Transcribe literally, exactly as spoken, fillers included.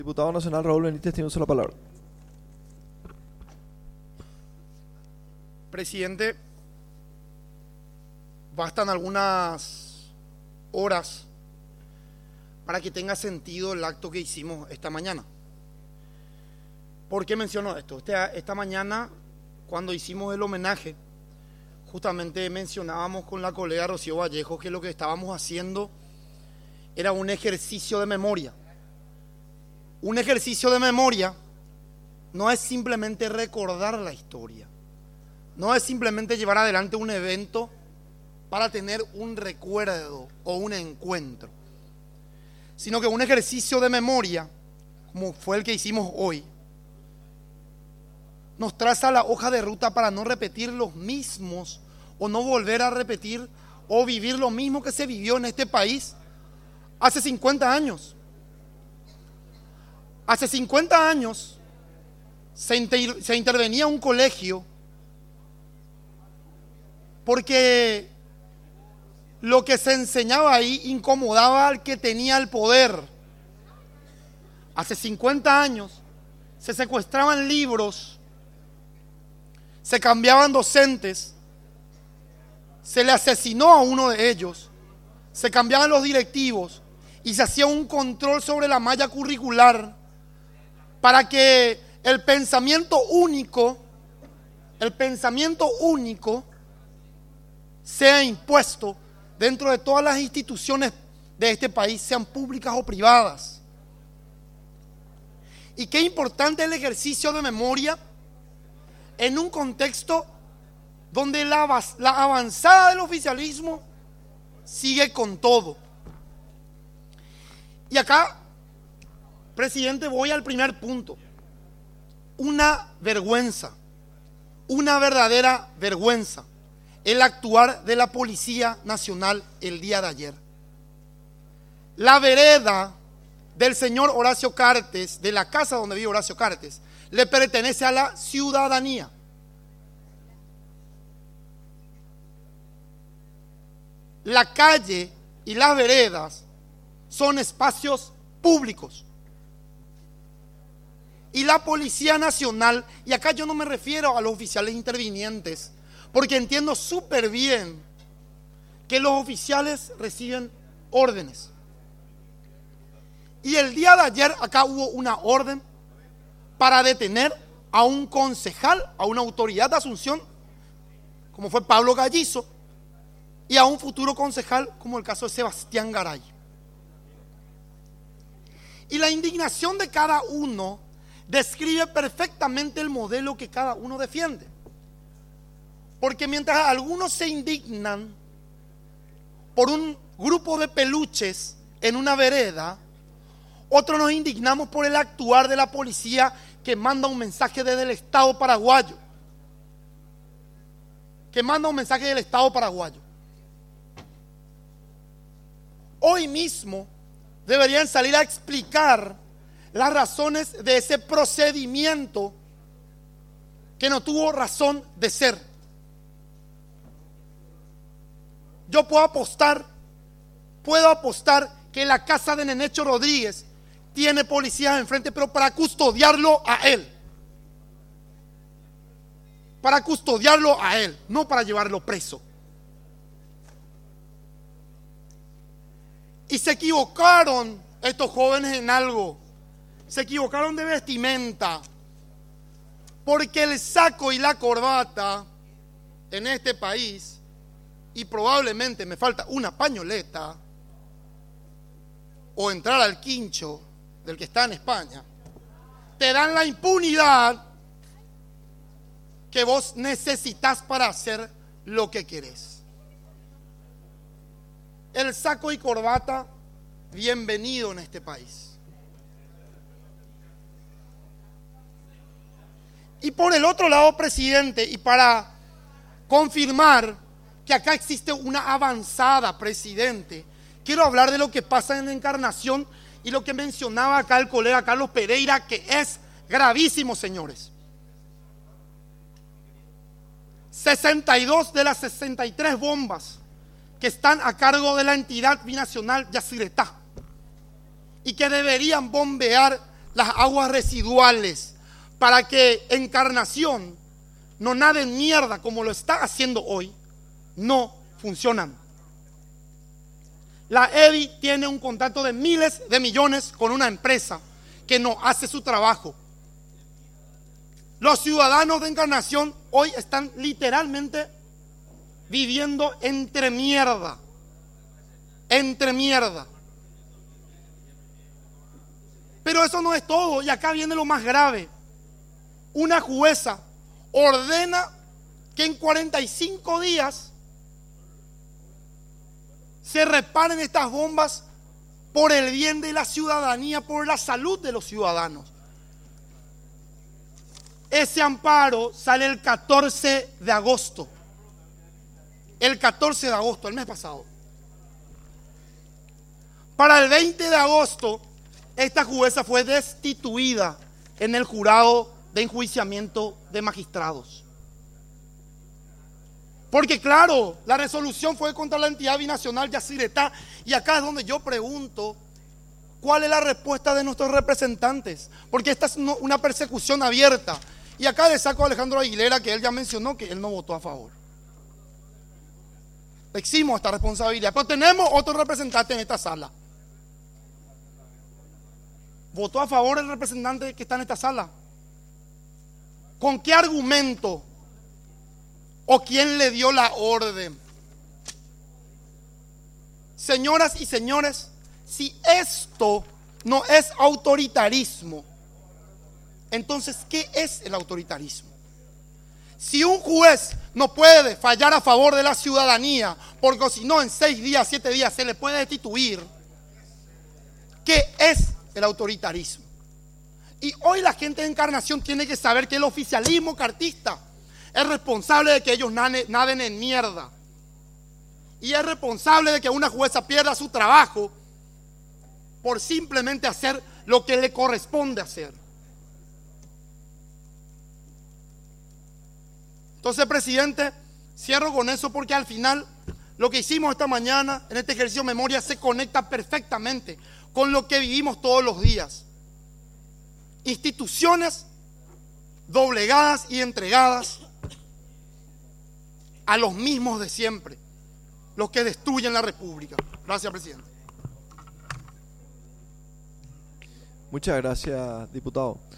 Diputado Nacional Raúl Benítez tiene uso la palabra. Presidente, bastan algunas horas para que tenga sentido el acto que hicimos esta mañana. ¿Por qué menciono esto? Esta, esta mañana, cuando hicimos el homenaje, justamente mencionábamos con la colega Rocío Vallejo que lo que estábamos haciendo era un ejercicio de memoria. Un ejercicio de memoria no es simplemente recordar la historia, no es simplemente llevar adelante un evento para tener un recuerdo o un encuentro, sino que un ejercicio de memoria, como fue el que hicimos hoy, nos traza la hoja de ruta para no repetir los mismos o no volver a repetir o vivir lo mismo que se vivió en este país hace cincuenta años. Hace cincuenta años se, inter, se intervenía un colegio porque lo que se enseñaba ahí incomodaba al que tenía el poder. Hace cincuenta años se secuestraban libros, se cambiaban docentes, se le asesinó a uno de ellos, se cambiaban los directivos y se hacía un control sobre la malla curricular para que el pensamiento único, el pensamiento único sea impuesto dentro de todas las instituciones de este país, sean públicas o privadas. Y qué importante el ejercicio de memoria en un contexto donde la, la avanzada del oficialismo sigue con todo. Y acá, presidente, voy al primer punto. Una vergüenza, una verdadera vergüenza, el actuar de la Policía Nacional el día de ayer. La vereda del señor Horacio Cartes, de la casa donde vive Horacio Cartes, le pertenece a la ciudadanía. La calle y las veredas son espacios públicos. Y la Policía Nacional, y acá yo no me refiero a los oficiales intervinientes, porque entiendo súper bien que los oficiales reciben órdenes. Y el día de ayer acá hubo una orden para detener a un concejal, a una autoridad de Asunción, como fue Pablo Gallizo, y a un futuro concejal, como el caso de Sebastián Garay. Y la indignación de cada uno describe perfectamente el modelo que cada uno defiende. Porque mientras algunos se indignan por un grupo de peluches en una vereda, otros nos indignamos por el actuar de la policía que manda un mensaje desde el Estado paraguayo. Que manda un mensaje del Estado paraguayo. Hoy mismo deberían salir a explicar las razones de ese procedimiento que no tuvo razón de ser. Yo puedo apostar, puedo apostar que la casa de Nenecho Rodríguez tiene policías enfrente, pero para custodiarlo a él. Para custodiarlo a él, no para llevarlo preso. Y se equivocaron estos jóvenes en algo. Se equivocaron de vestimenta. Porque el saco y la corbata en este país, y probablemente me falta una pañoleta, o entrar al quincho del que está en España, te dan la impunidad que vos necesitas para hacer lo que querés. El saco y corbata, bienvenido en este país. Y por el otro lado, presidente, y para confirmar que acá existe una avanzada, presidente, quiero hablar de lo que pasa en Encarnación y lo que mencionaba acá el colega Carlos Pereira, que es gravísimo, señores. sesenta y dos de las sesenta y tres bombas que están a cargo de la entidad binacional Yacyretá y que deberían bombear las aguas residuales, para que Encarnación no nade en mierda como lo está haciendo hoy, no funcionan. La E B I tiene un contrato de miles de millones con una empresa que no hace su trabajo. Los ciudadanos de Encarnación hoy están literalmente viviendo entre mierda, entre mierda. Pero eso no es todo, y acá viene lo más grave. Una jueza ordena que en cuarenta y cinco días se reparen estas bombas por el bien de la ciudadanía, por la salud de los ciudadanos. Ese amparo sale el catorce de agosto. El catorce de agosto, el mes pasado. Para el veinte de agosto, esta jueza fue destituida en el jurado de enjuiciamiento de magistrados. Porque claro, la resolución fue contra la entidad binacional Yacyretá, y acá es donde yo pregunto, ¿cuál es la respuesta de nuestros representantes? Porque esta es una persecución abierta. Y acá le saco a Alejandro Aguilera, que él ya mencionó que él no votó a favor. Le eximo esta responsabilidad. Pero tenemos otro representante en esta sala. ¿Votó a favor el representante que está en esta sala? ¿Con qué argumento? ¿O quién le dio la orden? Señoras y señores, si esto no es autoritarismo, entonces, ¿qué es el autoritarismo? Si un juez no puede fallar a favor de la ciudadanía, porque si no en seis días, siete días se le puede destituir, ¿qué es el autoritarismo? Y hoy la gente de Encarnación tiene que saber que el oficialismo cartista es responsable de que ellos naden en mierda. Y es responsable de que una jueza pierda su trabajo por simplemente hacer lo que le corresponde hacer. Entonces, presidente, cierro con eso porque al final lo que hicimos esta mañana en este ejercicio de memoria se conecta perfectamente con lo que vivimos todos los días. Instituciones doblegadas y entregadas a los mismos de siempre, los que destruyen la República. Gracias, presidente. Muchas gracias, diputado.